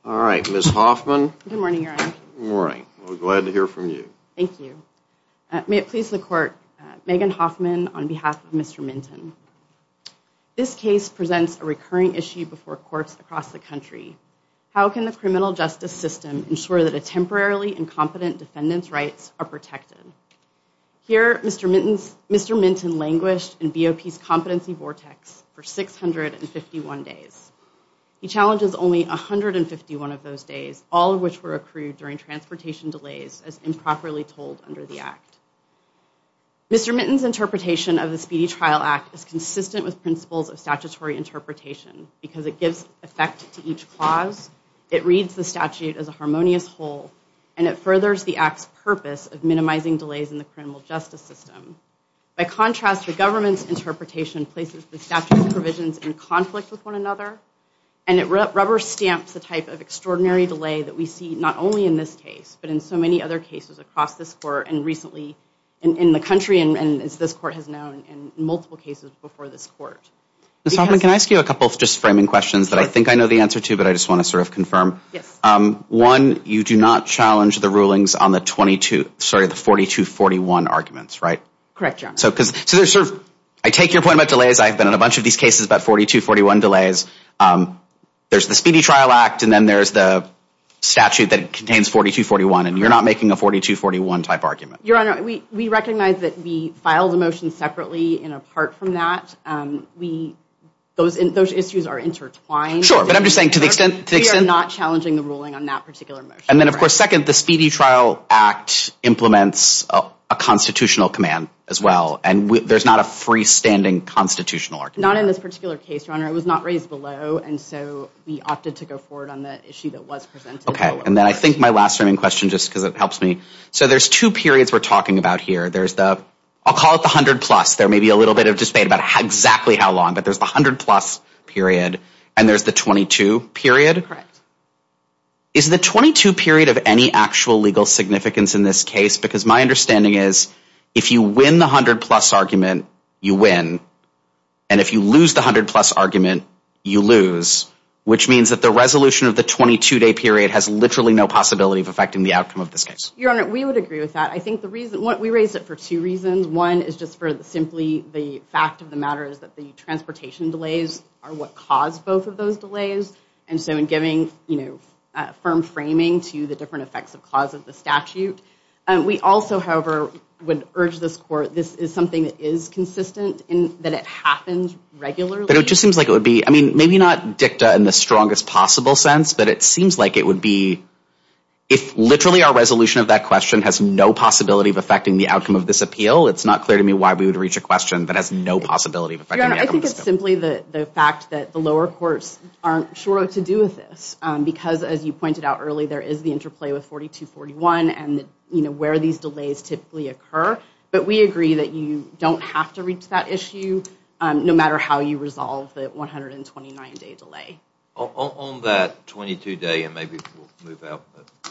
All right, Ms. Hoffman. Good morning, Your Honor. Good morning. We're glad to hear from you. Thank you. May it please the Court, Megan Hoffman on behalf of Mr. Minton. This case presents a recurring issue before courts across the country. How can the criminal justice system ensure that a temporarily incompetent defendant's rights are protected? Here, Mr. Minton languished in BOP's competency vortex for 651 days. He challenges only 151 of those days, all of which were accrued during transportation delays as improperly told under the Act. Mr. Minton's interpretation of the Speedy Trial Act is consistent with principles of statutory interpretation because it gives effect to each clause, it reads the statute as a harmonious whole, and it furthers the Act's purpose of minimizing delays in the criminal justice system. By contrast, the government's interpretation places the statute's provisions in conflict with one another, and it rubber stamps the type of extraordinary delay that we see not only in this case, but in so many other cases across this court and recently in the country, and as this court has known, in multiple cases before this court. Ms. Hoffman, can I ask you a couple of just framing questions that I think I know the answer to, but I just want to sort of confirm? Yes. One, you do not challenge the rulings on the 4241 arguments, right? Correct, Your Honor. So there's sort of, I take your point about delays. I've been in a bunch of these cases about 4241 delays. There's the Speedy Trial Act, and then there's the statute that contains 4241, and you're not making a 4241 type argument. Your Honor, we recognize that we filed a motion separately, and apart from that, those issues are intertwined. Sure, but I'm just saying to the extent we are not challenging the ruling on that particular motion. And then, of course, second, the Speedy Trial Act implements a constitutional command as well, and there's not a freestanding constitutional argument. Not in this particular case, Your Honor. It was not raised below, and so we opted to go forward on the issue that was presented. Okay, and then I think my last framing question, just because it helps me. So there's two periods we're talking about here. There's the, I'll call it the 100 plus. There may be a little bit of debate about exactly how long, but there's the 100 plus period, and there's the 22 period. Correct. Is the 22 period of any actual legal significance in this case? Because my understanding is if you win the 100 plus argument, you win. And if you lose the 100 plus argument, you lose, which means that the resolution of the 22-day period has literally no possibility of affecting the outcome of this case. Your Honor, we would agree with that. I think the reason, we raised it for two reasons. One is just for simply the fact of the matter is that the transportation delays are what caused both of those delays. And so in giving, firm framing to the different effects of clause of the statute. We also, however, would urge this court, this is something that is consistent in that it happens regularly. But it just seems like it would be, maybe not dicta in the strongest possible sense, but it seems like it would be, if literally our resolution of that question has no possibility of affecting the outcome of this appeal, it's not clear to me why we would reach a question that has no possibility of affecting the outcome of this appeal. I think it's simply the fact that the lower courts aren't sure what to do with this because, as you pointed out early, there is the interplay with 4241 and where these delays typically occur. But we agree that you don't have to reach that issue no matter how you resolve the 129-day delay. On that 22-day, and maybe we'll move out,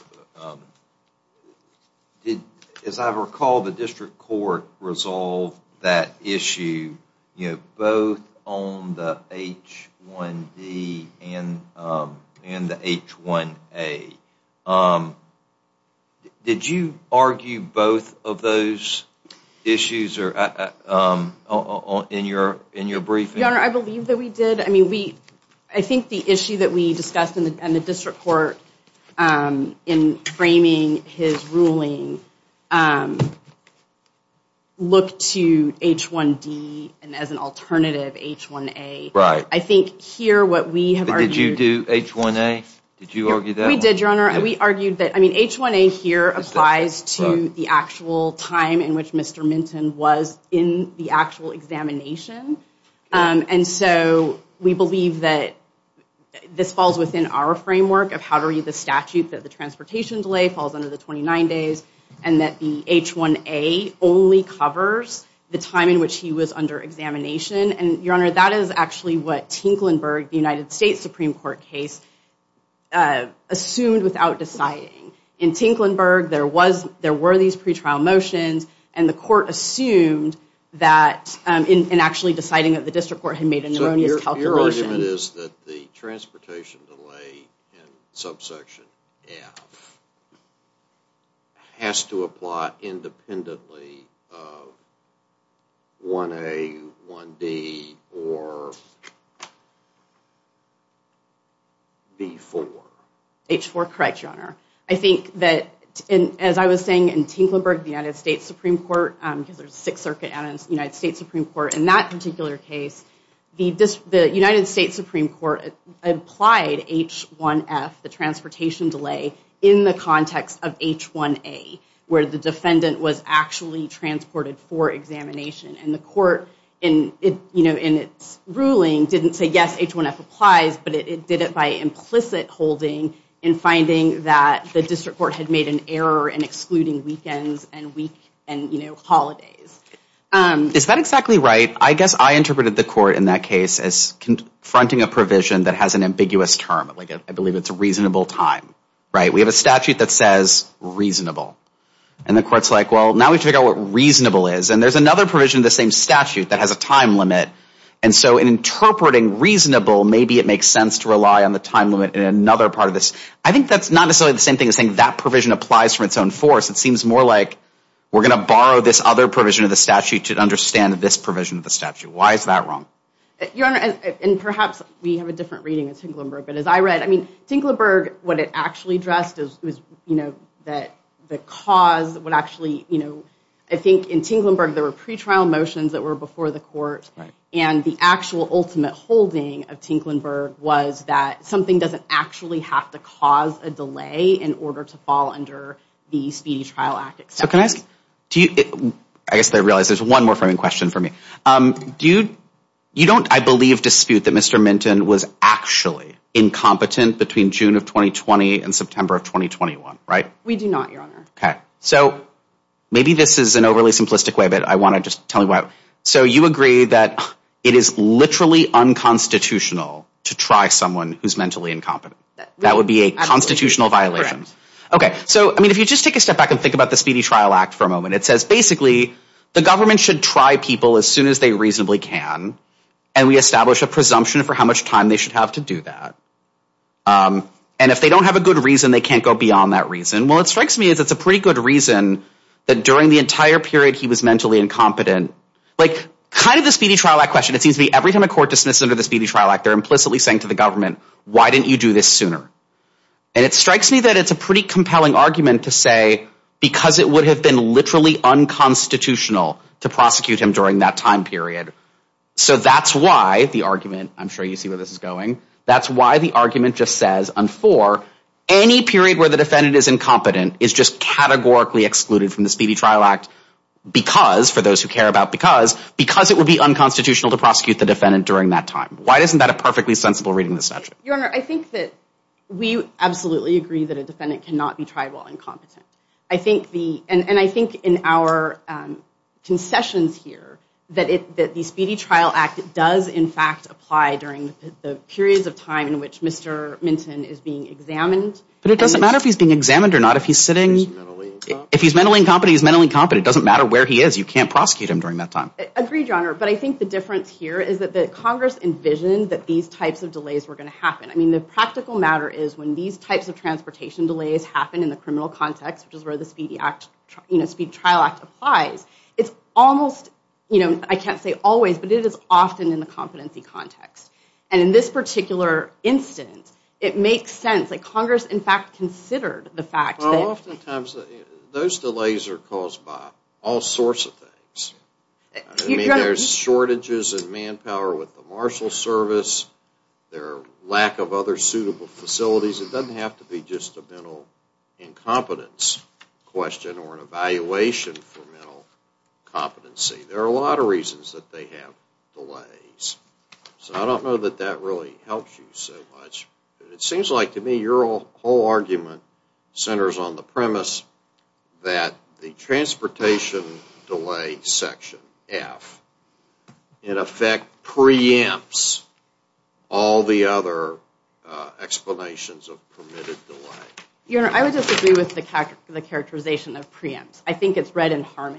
as I recall, the district court resolved that issue, both on the H1D and the H1A. Did you argue both of those issues or in your briefing? Your Honor, I believe that we did. I think the issue that we discussed in the district court in framing his ruling looked to H1D and as an alternative H1A. Right. I think here what we have argued. Did you do H1A? Did you argue that? We did, Your Honor. Yeah. We argued that, H1A here applies to the actual time in which Mr. Minton was in the actual examination. And so we believe that this falls within our framework of how to read the statute, that the transportation delay falls under the 29 days, and that the H1A only covers the time in which he was under examination. And, Your Honor, that is actually what Tinklenburg, the United States Supreme Court case, assumed without deciding. In Tinklenburg, there were these pretrial motions, and the court assumed that in actually deciding that the district court had made an erroneous calculation. Your argument is that the transportation delay in subsection F has to apply independently of 1A, 1D, or B4? H4, correct, Your Honor. I think that, as I was saying, in Tinklenburg, the United States Supreme Court, because there's a Sixth Circuit and a United States Supreme Court, in that particular case, the United States Supreme Court applied H1F, the transportation delay, in the context of H1A, where the defendant was actually transported for examination. And the court, in its ruling, didn't say, yes, H1F applies, but it did it by implicit holding in finding that the district court had made an error in excluding weekends and holidays. Is that exactly right? I guess I interpreted the court in that case as confronting a provision that has an ambiguous term, like I believe it's a reasonable time, right? We have a statute that says reasonable. And the court's like, well, now we have to figure out what reasonable is. And there's another provision in the same statute that has a time limit. And so in interpreting reasonable, maybe it makes sense to rely on the time limit in another part of this. I think that's not necessarily the same thing as saying that provision applies from its own force. It seems more like we're going to borrow this other provision of the statute to understand this provision of the statute. Why is that wrong? Your Honor, and perhaps we have a different reading of Tinklenburg, but as I read, Tinklenburg, what it actually addressed was that the cause would actually, I think in Tinklenburg there were pretrial motions that were before the court, right. And the actual ultimate holding of Tinklenburg was that something doesn't actually have to cause a delay in order to fall under the Speedy Trial Act exception. So can I ask, I guess I realize there's one more framing question for me. You don't, I believe, dispute that Mr. Minton was actually incompetent between June of 2020 and September of 2021, right? We do not, Your Honor. Okay. So maybe this is an overly simplistic way, but I want to just tell you why. So you agree that it is literally unconstitutional to try someone who's mentally incompetent. That would be a constitutional violation. Correct. Okay. So, if you just take a step back and think about the Speedy Trial Act for a moment, it says basically the government should try people as soon as they reasonably can, and we establish a presumption for how much time they should have to do that. And if they don't have a good reason, they can't go beyond that reason. Well, it strikes me as it's a pretty good reason that during the entire period he was mentally incompetent, like kind of the Speedy Trial Act question, it seems to be every time a court dismisses under the Speedy Trial Act, they're implicitly saying to the government, why didn't you do this sooner? And it strikes me that it's a pretty compelling argument to say because it would have been literally unconstitutional to prosecute him during that time period. So that's why the argument, I'm sure you see where this is going, that's why the argument just says on 4, any period where the defendant is incompetent is just categorically excluded from the Speedy Trial Act because, for those who care about because it would be unconstitutional to prosecute the defendant during that time. Why isn't that a perfectly sensible reading of the statute? Your Honor, I think that we absolutely agree that a defendant cannot be tried while incompetent. I think I think in our concessions here that the Speedy Trial Act does in fact apply during the periods of time in which Mr. Minton is being examined. But it doesn't matter if he's being examined or not. If he's sitting, if he's mentally incompetent, he's mentally incompetent. It doesn't matter where he is. You can't prosecute him during that time. Agreed, Your Honor. But I think the difference here is that the Congress envisioned that these types of delays were going to happen. I mean, the practical matter is when these types of transportation delays happen in the criminal context, which is where the Speedy Trial Act applies, it's almost, I can't say always, but it is often in the competency context. And in this particular instance, it makes sense that Congress, in fact, considered the fact that... Oftentimes, those delays are caused by all sorts of things. I mean, there's shortages in manpower with the Marshal Service. There are lack of other suitable facilities. It doesn't have to be just a mental incompetence question or an evaluation for mental competency. There are a lot of reasons that they have delays. So I don't know that that really helps you so much. It seems like to me your whole argument centers on the premise that the transportation delay section, F, in effect preempts all the other explanations of permitted delay. Your Honor, I would disagree with the characterization of preempts. I think it's read in harmony.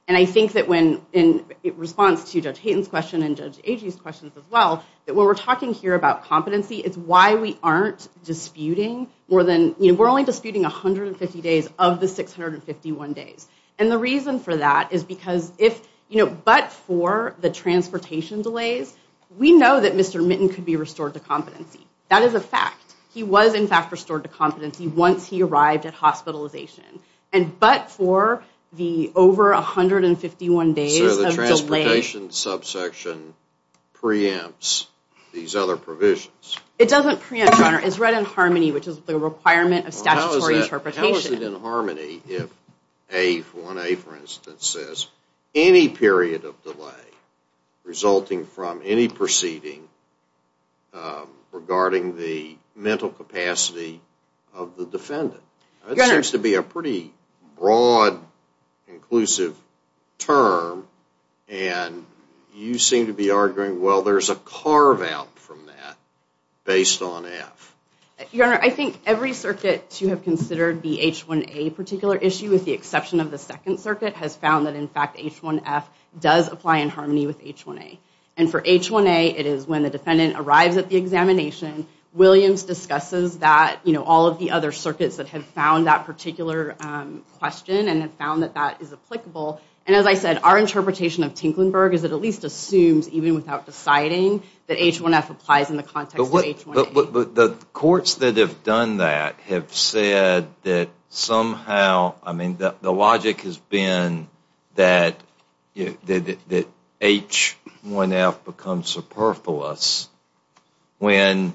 And I think that in response to Judge Hayton's question and Judge Agee's questions as well, that when we're talking here about competency, it's why we aren't disputing more than, we're only disputing 150 days of the 651 days. And the reason for that is because but for the transportation delays, we know that Mr. Minton could be restored to competency. That is a fact. He was, in fact, restored to competency once he arrived at hospitalization. And but for the over 151 days of delay. So the transportation subsection preempts these other provisions. It doesn't preempt, Your Honor. It's read in harmony, which is the requirement of statutory interpretation. How is it in harmony if 1A, for instance, says any period of delay resulting from any proceeding regarding the mental capacity of the defendant? That seems to be a pretty broad, inclusive term, and you seem to be arguing, well, there's a carve-out from that based on F. Your Honor, I think every circuit to have considered the H1A particular issue, with the exception of the Second Circuit, has found that, in fact, H1F does apply in harmony with H1A. And for H1A, it is when the defendant arrives at the examination. Williams discusses that, all of the other circuits that have found that particular question and have found that that is applicable. And as I said, our interpretation of Tinklenberg is it at least assumes, even without deciding, that H1F applies in the context of H1A. But the courts that have done that have said that somehow, the logic has been that that H1F becomes superfluous when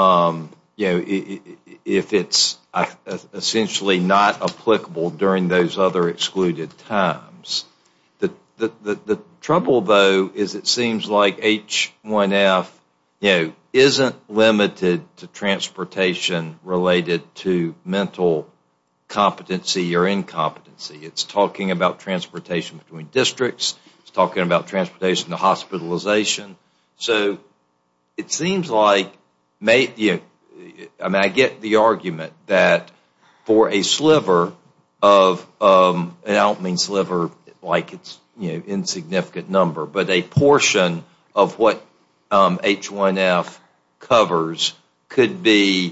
if it's essentially not applicable during those other excluded times. The trouble, though, is it seems like H1F, isn't limited to transportation related to mental competency or incompetency. It's talking about transportation between districts. It's talking about transportation to hospitalization. So it seems like, I get the argument that for a sliver of, and I don't mean sliver like it's insignificant number, but a portion of what H1F covers could be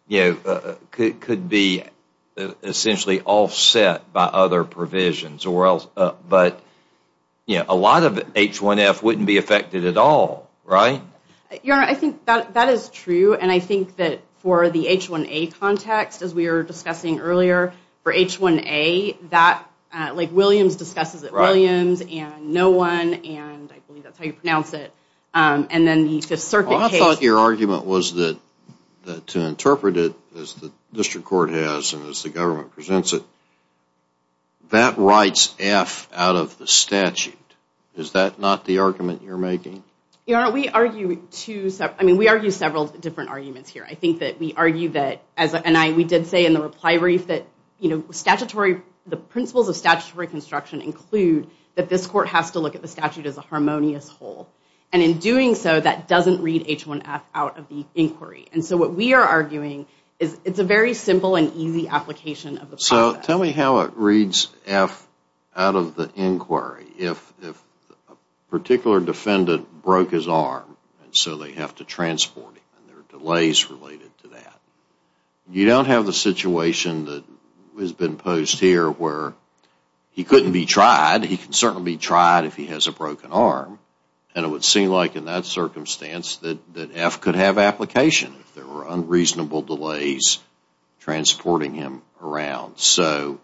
essentially offset by other provisions, or else. But a lot of H1F wouldn't be affected at all, right? Your Honor, I think that is true, and I think that for the H1A context, as we were discussing earlier, for H1A, that like Williams discusses it, right. Williams and no one, and I believe that's how you pronounce it, and then the Fifth Circuit case. I thought your argument was that to interpret it as the district court has and as the government presents it, that writes F out of the statute. Is that not the argument you're making? Your Honor, we argue several different arguments here. I think that we argue that, we did say in the reply brief that, the principles of statutory construction include that this court has to look at the statute as a harmonious whole. And in doing so, that doesn't read H1F out of the inquiry. And so what we are arguing is it's a very simple and easy application of the process. So tell me how it reads F out of the inquiry. If a particular defendant broke his arm, and so they have to transport him, and there are delays related to that, you don't have the situation that has been posed here where he couldn't be tried. He can certainly be tried if he has a broken arm. And it would seem like in that circumstance that F could have application if there were unreasonable delays transporting him around. So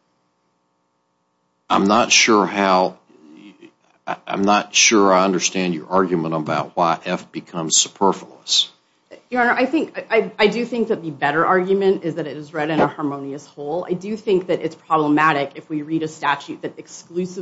I'm not sure I understand your argument about why F becomes superfluous. Your Honor, I do think that the better argument is that it is read in a harmonious whole. I do think that it's problematic if we read a statute that excludes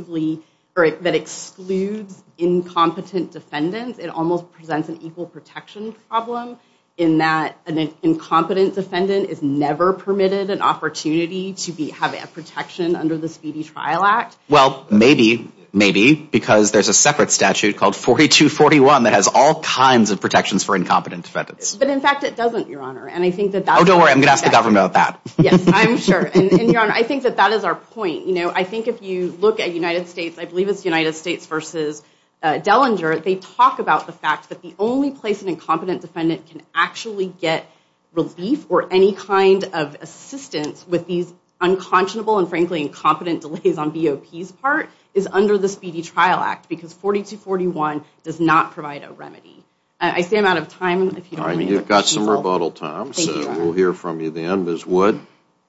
incompetent defendants. It almost presents an equal protection problem in that an incompetent defendant is never permitted an opportunity to have a protection under the Speedy Trial Act. Well, maybe maybe, because there's a separate statute called 4241 that has all kinds of protections for incompetent defendants. But in fact, it doesn't, Your Honor. And I think that that's... Oh, don't worry. I'm going to ask the government about that. Yes, I'm sure. And Your Honor, I think that that is our point. You know, I think if you look at United States, I believe it's United States versus Dellinger, they talk about the fact that the only place an incompetent defendant can actually get relief or any kind of assistance with these unconscionable and frankly incompetent delays on BOP's part is under the Speedy Trial Act, because 4241 does not provide a remedy. I say I'm out of time. If you don't All right, you've got some rebuttal time, Thank you, so we'll hear from you then. Ms. Wood.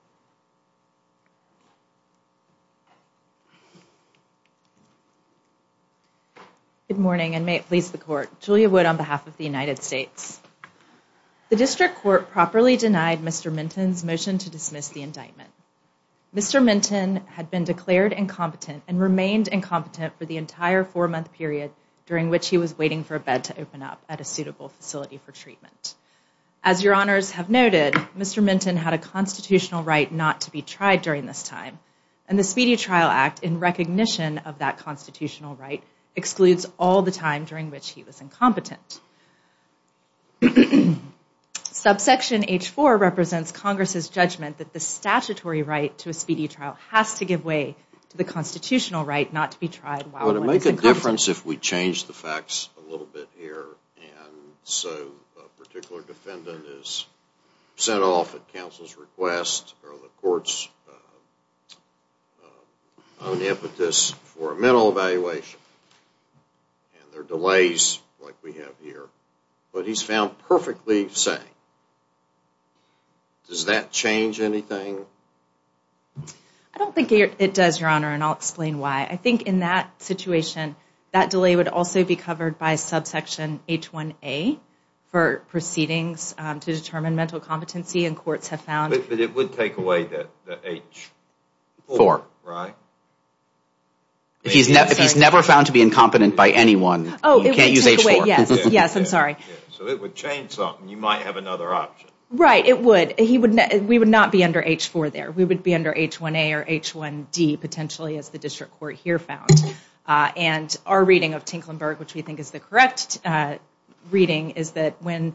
Good morning, and may it please the Court. Julia Wood on behalf of the United States. The District Court properly denied Mr. Minton's motion to dismiss the indictment. Mr. Minton had been declared incompetent and remained incompetent for the entire 4-month period during which he was waiting for a bed to open up at a suitable facility for treatment. As Your Honors have noted, Mr. Minton had a constitutional right not to be tried during this time, and the Speedy Trial Act, in recognition of that constitutional right, excludes all the time during which he was incompetent. Subsection H4 represents Congress's judgment that the statutory right to a speedy trial has to give way to the constitutional right not to be tried while one is incompetent. Would it make a difference if we change the facts a little bit here, and so a particular defendant is sent off at counsel's request or the court's own impetus for a mental evaluation, and there are delays like we have here, but he's found perfectly sane? Does that change anything? I don't think it does, Your Honor, and I'll explain why. I think in that situation, that delay would also be covered by subsection H1A for proceedings to determine mental competency, and courts have found... But it would take away the H4, right? If he's never found to be incompetent by anyone, you can't use H4. Away, yes, I'm sorry. Yeah. So it would change something. You might have another option. Right, it would. We would not be under H4 there. We would be under H1A or H1D, potentially, as the district court here found. And our reading of Tinklenberg, which we think is the correct reading, is that when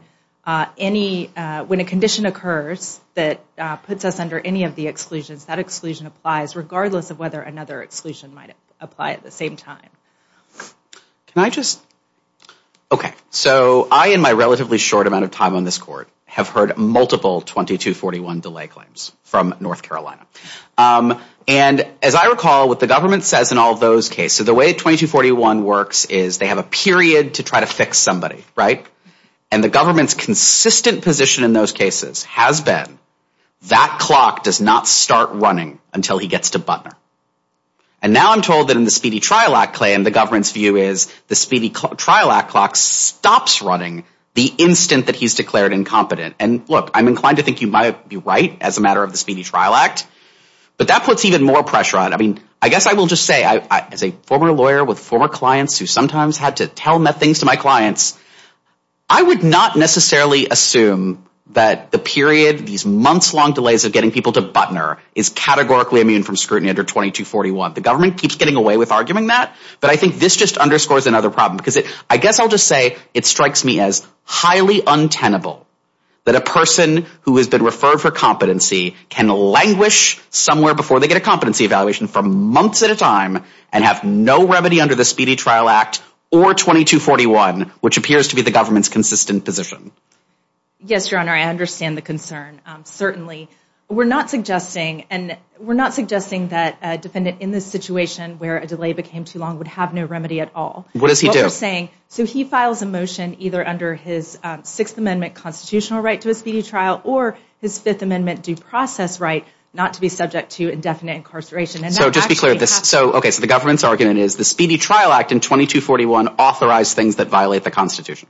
a condition occurs that puts us under any of the exclusions, that exclusion applies regardless of whether another exclusion might apply at the same time. Can I just... Okay, so I, in my relatively short amount of time on this court, have heard multiple 2241 delay claims from North Carolina. And as I recall, what the government says in all of those cases, so the way 2241 works is they have a period to try to fix somebody, right? And the government's consistent position in those cases has been that clock does not start running until he gets to Butner. And now I'm told that in the Speedy Trial Act claim, the government's view is the Speedy Trial Act clock stops running the instant that he's declared incompetent. And look, I'm inclined to think you might be right as a matter of the Speedy Trial Act, but that puts even more pressure on it. I mean, I guess I will just say, as a former lawyer with former clients who sometimes had to tell things to my clients, I would not necessarily assume that the period, these months-long delays of getting people to Butner, is categorically immune from scrutiny under 2241. The government keeps getting away with arguing that, but I think this just underscores another problem, because I guess I'll just say it strikes me as highly untenable that a person who has been referred for competency can languish somewhere before they get a competency evaluation for months at a time and have no remedy under the Speedy Trial Act or 2241, which appears to be the government's consistent position. Yes, Your Honor, I understand the concern. Certainly, we're not suggesting that a defendant in this situation where a delay became too long would have no remedy at all. What does he do? What we're saying, so he files a motion either under his Sixth Amendment constitutional right to a speedy trial or his Fifth Amendment due process right not to be subject to indefinite incarceration. And so just be clear, so the government's argument is the Speedy Trial Act in 2241 authorized things that violate the Constitution.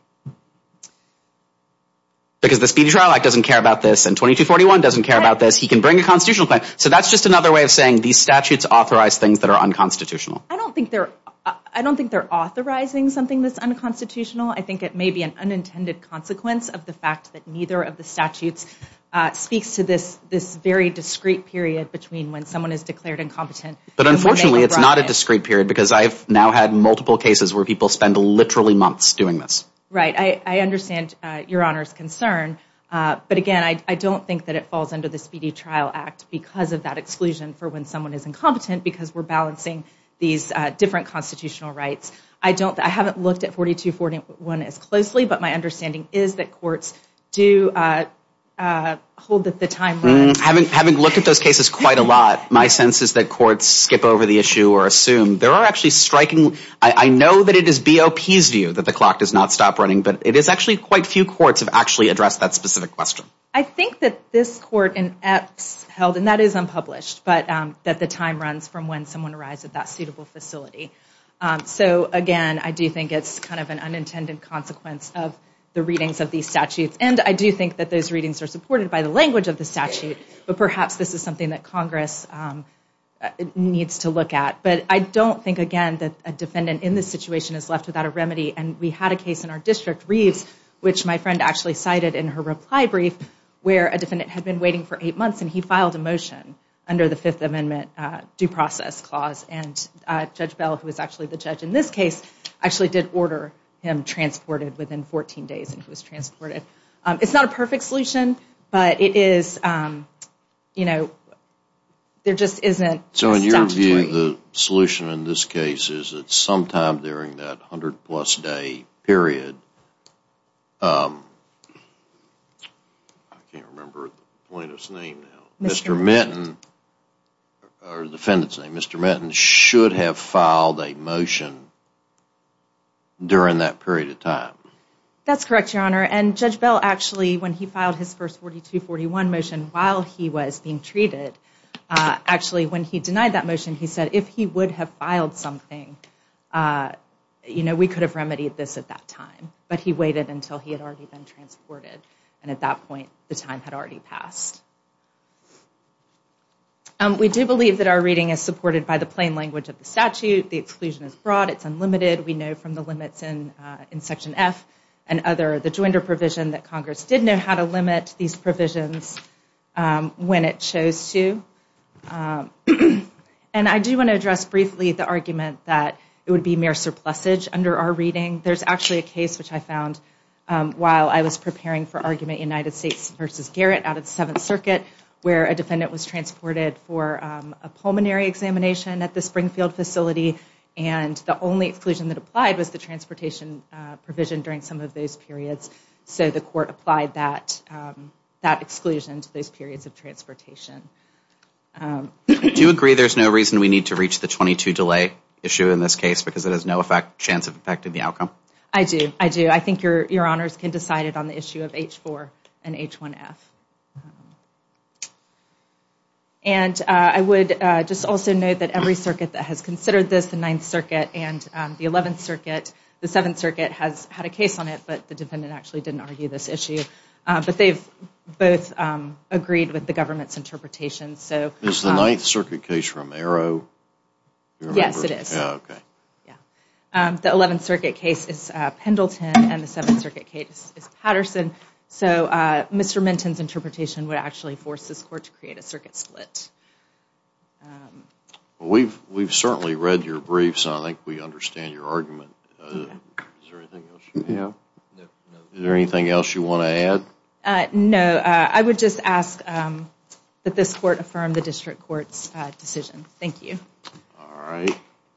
Because the Speedy Trial Act doesn't care about this and 2241 doesn't care about this. He can bring a constitutional claim. So that's just another way of saying these statutes authorize things that are unconstitutional. I don't think they're authorizing something that's unconstitutional. I think it may be an unintended consequence of the fact that neither of the statutes speaks to this very discrete period between when someone is declared incompetent. But unfortunately, it's not a discrete period because I've now had multiple cases where people spend literally months doing this. Right. I understand Your Honor's concern. But again, I don't think that it falls under the Speedy Trial Act because of that exclusion for when someone is incompetent, because we're balancing these different constitutional rights. I haven't looked at 4241 as closely, but my understanding is that courts do hold that the time runs. Having looked at those cases quite a lot, my sense is that courts skip over the issue or assume. There are actually striking, I know that it is BOP's view that the clock does not stop running, but it is actually quite few courts have actually addressed that specific question. I think that this court in Epps held, and that is unpublished, but that the time runs from when someone arrives at that suitable facility. So again, I do think it's kind of an unintended consequence of the readings of these statutes. And I do think that those readings are supported by the language of the statute, but perhaps this is something that Congress needs to look at. But I don't think, again, that a defendant in this situation is left without a remedy. And we had a case in our district, Reeves, which my friend actually cited in her reply brief, where a defendant had been waiting for 8 months and he filed a motion under the Fifth Amendment due process clause. And Judge Bell, who is actually the judge in this case, actually did order him transported within 14 days, and he was transported. It's not a perfect solution, but it is, there just isn't. So in your view, the solution in this case is that sometime during that 100-plus day period, I can't remember the plaintiff's name now, Mr. Minton, or the defendant's name, Mr. Minton, should have filed a motion during that period of time. That's correct, Your Honor. And Judge Bell actually, when he filed his first 4241 motion while he was being treated, actually when he denied that motion, he said if he would have filed something, we could have remedied this at that time. But he waited until he had already been transported. And at that point, the time had already passed. We do believe that our reading is supported by the plain language of the statute. The exclusion is broad. It's unlimited. We know from the limits in Section F and the joinder provision that Congress did know how to limit these provisions when it chose to. And I do want to address briefly the argument that it would be mere surplusage under our reading. There's actually a case which I found while I was preparing for argument United States v. Garrett out of the Seventh Circuit, where a defendant was transported for a pulmonary examination at the Springfield facility, and the only exclusion that applied was the transportation provision during some of those periods. So the court applied that exclusion to those periods of transportation. Do you agree there's no reason we need to reach the 22 delay issue in this case because it has no chance of affecting the outcome? I do. I think your honors can decide it on the issue of H4 and H1F. And I would just also note that every circuit that has considered this, the Ninth Circuit and the 11th Circuit, the Seventh Circuit has had a case on it, but the defendant actually didn't argue this issue. But they've both agreed with the government's interpretation. So is the Ninth Circuit case Romero? Yes, it is. Yeah, okay. The 11th Circuit case is Pendleton, and the Seventh Circuit case is Patterson. So Mr. Minton's interpretation would actually force this court to create a circuit split. Well, we've certainly read your briefs, and I think we understand your argument. Okay. Is there anything else you have? No. Is there anything else you want to add? No. I would just ask that this court affirm the district court's decision. Thank you. All right.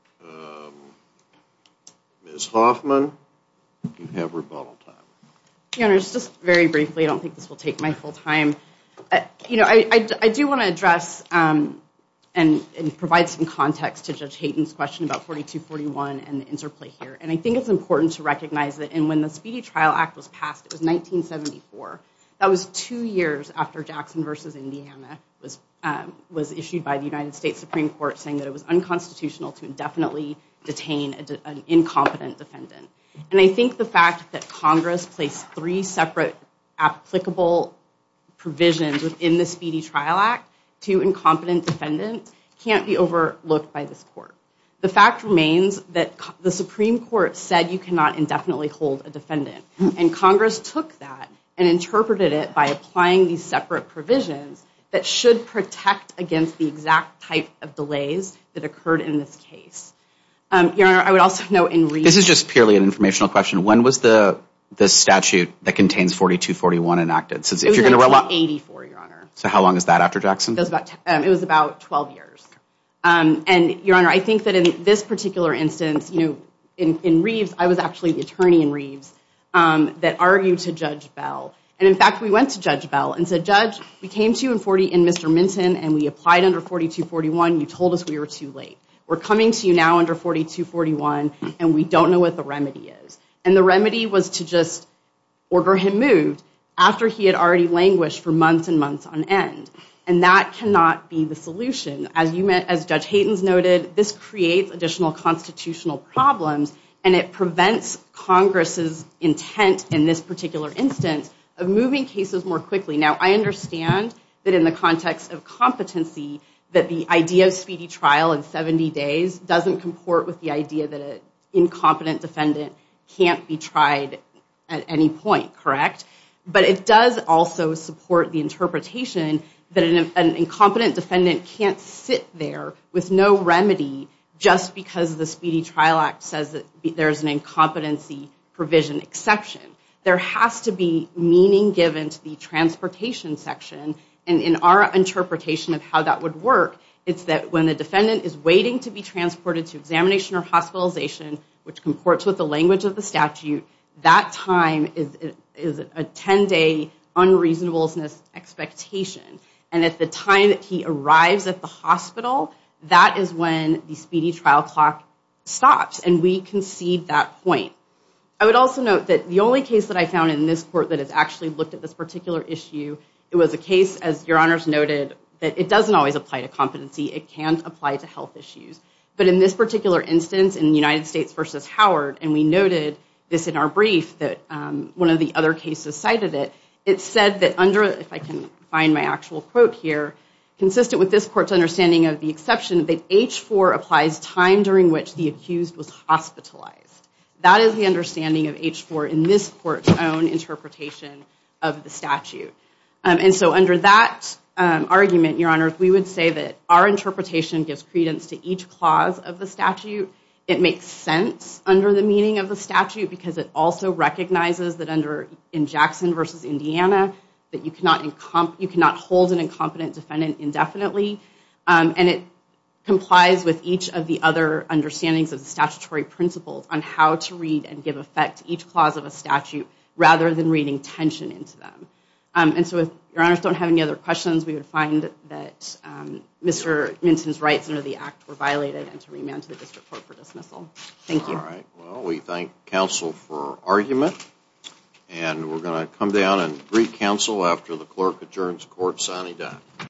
Ms. Hoffman, you have rebuttal time. Your Honor, just very briefly, I don't think this will take my full time. I do want to address and provide some context to Judge Hayden's question about 4241 and the interplay here. And I think it's important to recognize that when the Speedy Trial Act was passed, it was 1974. That was 2 years after Jackson v. Indiana was issued by the United States Supreme Court, saying that it was unconstitutional to indefinitely detain an incompetent defendant. And I think the fact that Congress placed 3 separate applicable provisions within the Speedy Trial Act to incompetent defendants can't be overlooked by this court. The fact remains that the Supreme Court said you cannot indefinitely hold a defendant. And Congress took that and interpreted it by applying these separate provisions that should protect against the exact type of delays that occurred in this case. Your Honor, I would also note in Reeves... This is just purely an informational question. When was the statute that contains 4241 enacted? It was 1984, Your Honor. So how long is that after Jackson? It was about 12 years. And, Your Honor, I think that in this particular instance, in Reeves, I was actually the attorney in Reeves that argued to Judge Bell. And, in fact, we went to Judge Bell and said, Judge, we came to you in Mr. Minton and we applied under 4241. You told us we were too late. We're coming to you now under 4241 and we don't know what the remedy is. And the remedy was to just order him moved after he had already languished for months and months on end. And that cannot be the solution. As Judge Haytens noted, this creates additional constitutional problems and it prevents Congress's intent in this particular instance of moving cases more quickly. Now, I understand that in the context of competency, that the idea of speedy trial in 70 days doesn't comport with the idea that an incompetent defendant can't be tried at any point, correct? But it does also support the interpretation that an incompetent defendant can't sit there with no remedy just because the Speedy Trial Act says that there's an incompetency provision exception. There has to be meaning given to the transportation section. And in our interpretation of how that would work, it's that when the defendant is waiting to be transported to examination or hospitalization, which comports with the language of the statute, that time is a 10-day unreasonableness expectation. And at the time that he arrives at the hospital, that is when the speedy trial clock stops. And we concede that point. I would also note that the only case that I found in this court that has actually looked at this particular issue, it was a case, as Your Honors noted, that it doesn't always apply to competency. It can apply to health issues. But in this particular instance, in United States v. Howard, and we noted this in our brief that one of the other cases cited it, it said that under, if I can find my actual quote here, consistent with this court's understanding of the exception, that H-4 applies time during which the accused was hospitalized. That is the understanding of H-4 in this court's own interpretation of the statute. And so under that argument, Your Honors, we would say that our interpretation gives credence to each clause of the statute. It makes sense under the meaning of the statute because it also recognizes that in Jackson v. Indiana, that you cannot hold an incompetent defendant indefinitely. And it complies with each of the other understandings of the statutory principles on how to read and give effect to each clause of a statute rather than reading tension into them. And so if Your Honors don't have any other questions, we would find that Mr. Minton's rights under the Act were violated and to remand to the District Court for dismissal. Thank you. All right. Well, we thank counsel for argument. And we're going to come down and greet counsel after the clerk adjourns court signing down.